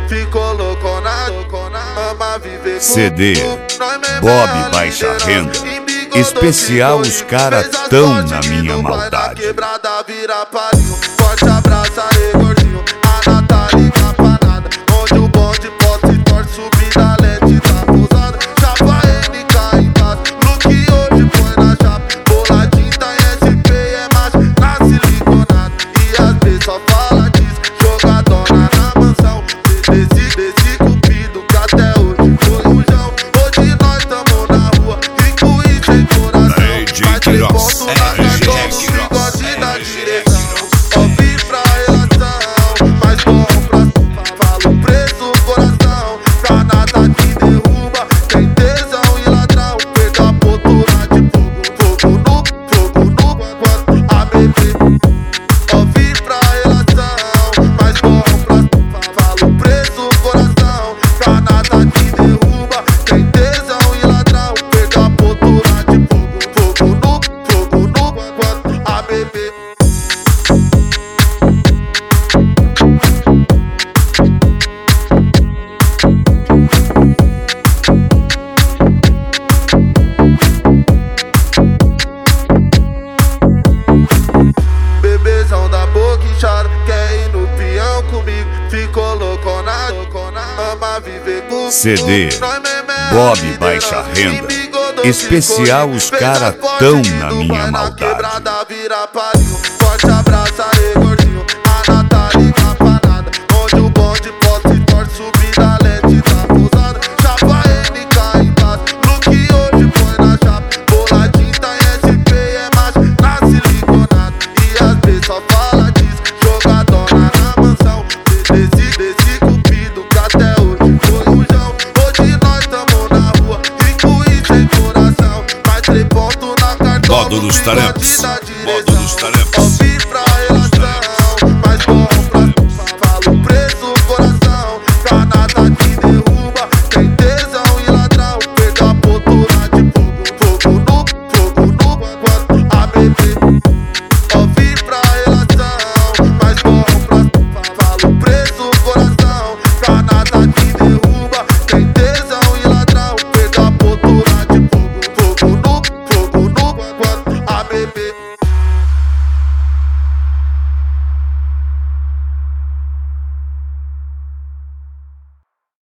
ficou loucona, ama viver. CD Bob Baixa Renda. Especial os caras tão na minha maldade. Quebrada vira palinho, forte abraço aí gordinho. A Natália campanada, onde o bonde pode se torce, subir na lente tá pousada. Chapa NK embaixo, look hoje põe na chapa. Boladinho tá em SP, é macho, na siliconada. E às vezes só fala disso, jogadona na mansão. Desse cupido que até hoje foi o João. Hoje nós tamo na rua, rico e sem coração. Vai ter ponto na cartola, bigode da direção. Ouvi pra relação, mas bom pra falo preso coração. Canada que derruba, tem tesão e ladrão. Perdeu a postura de fogo no quanto a bebê. Ouvi pra relação, mas bom pra falo preso coração. Canada que derruba, tem tesão e ladrão. Perdeu a postura de fogo no quanto a bebê. Bebezão da boca inchada, quer ir no peão comigo. Ficou loucona, ama viver comigo. CD Bob Baixa Renda. Especial os caras tão na minha maldade. Quebrada vira palinho, forte abraço aí gordinho. A Natália campanada, onde o bonde pode se torce, subir na lente tá pousada. Chapa NK embaixo, look hoje põe na chapa. Boladinho tá em SP, é macho, na siliconada. E às vezes só fala disso, jogadona na mansão. Desse cupido que até hoje foi o João. Hoje nós tamo na rua, rico e sem coração. Mais 3 pontos na cartola, Módulos Tarantes. bigode da direção.